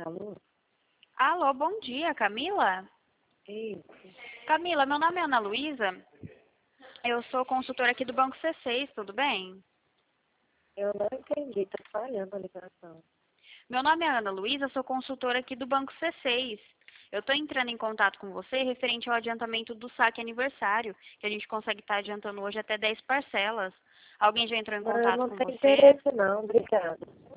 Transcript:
Alô? Alô, bom dia, Camila? Isso. Camila, meu nome é Ana Luísa. Eu sou consultora aqui do Banco C6, tudo bem? Eu não entendi, tá falhando a ligação. Meu nome é Ana Luísa, sou consultora aqui do Banco C6. Eu estou entrando em contato com você referente ao adiantamento do saque aniversário, que a gente consegue estar adiantando hoje até 10 parcelas. Alguém já entrou em Não, eu contato não com tenho você? interesse não, obrigada.